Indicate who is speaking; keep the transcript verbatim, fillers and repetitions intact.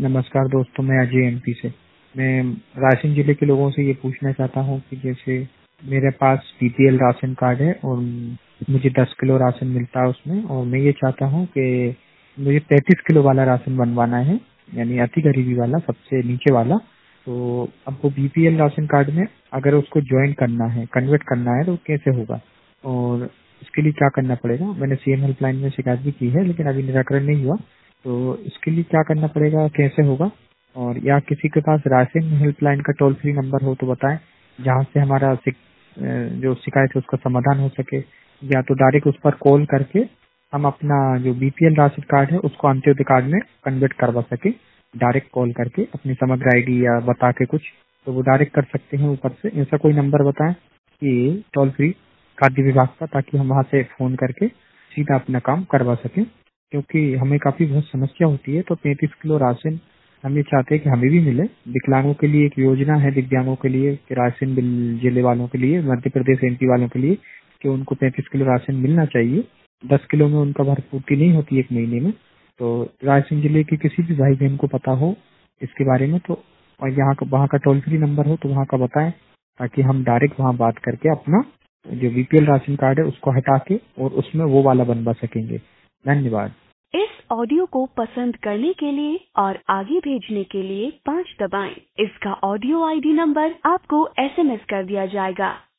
Speaker 1: नमस्कार दोस्तों, मैं अजय एमपी से। मैं रायसेन जिले के लोगों से ये पूछना चाहता हूँ कि जैसे मेरे पास बीपीएल राशन कार्ड है और मुझे दस किलो राशन मिलता है उसमें, और मैं ये चाहता हूँ कि मुझे पैंतीस किलो वाला राशन बनवाना है, यानी अति गरीबी वाला, सबसे नीचे वाला। तो अब वो बीपीएल राशन कार्ड में अगर उसको ज्वाइन करना है, कन्वर्ट करना है, तो कैसे होगा और इसके लिए क्या करना पड़ेगा? मैंने सीएम हेल्पलाइन में शिकायत भी की है लेकिन अभी निराकरण नहीं हुआ। तो इसके लिए क्या करना पड़ेगा, कैसे होगा? और या किसी के पास राशन हेल्पलाइन का टोल फ्री नंबर हो तो बताएं, जहां से हमारा सिक, अ, जो शिकायत है उसका समाधान हो सके, या तो डायरेक्ट उस पर कॉल करके हम अपना जो बीपीएल राशन कार्ड है उसको अंत्योदय कार्ड में कन्वर्ट करवा सके। डायरेक्ट कॉल करके अपनी समग्र आईडी या बता के कुछ, तो वो डायरेक्ट कर सकते हैं ऊपर से। ऐसा कोई नंबर बताएं कि टोल फ्री खाद्य विभाग का, ताकि हम वहां से फोन करके सीधा अपना काम करवा सकें, क्योंकि हमें काफी बहुत समस्या होती है। तो पैंतीस किलो राशन हम ये चाहते हैं कि हमें भी मिले। विकलांगों के लिए एक योजना है, दिव्यांगों के लिए, कि राशन बिल जिले वालों के लिए, मध्य प्रदेश एमपी वालों के लिए, कि उनको पैंतीस किलो राशन मिलना चाहिए। दस किलो में उनका भरपूर्ति नहीं होती एक महीने में। तो रायसेन जिले के किसी भी भाई बहन को पता हो इसके बारे में, तो और यहाँ का वहाँ का टोल फ्री नंबर हो तो वहाँ का बताएं, ताकि हम डायरेक्ट वहाँ बात करके अपना जो बीपीएल राशन कार्ड है उसको हटा के और उसमें वो वाला बनवा सकेंगे। धन्यवाद।
Speaker 2: इस ऑडियो को पसंद करने के लिए और आगे भेजने के लिए पाँच दबाएं। इसका ऑडियो आईडी नंबर आपको एसएमएस कर दिया जाएगा।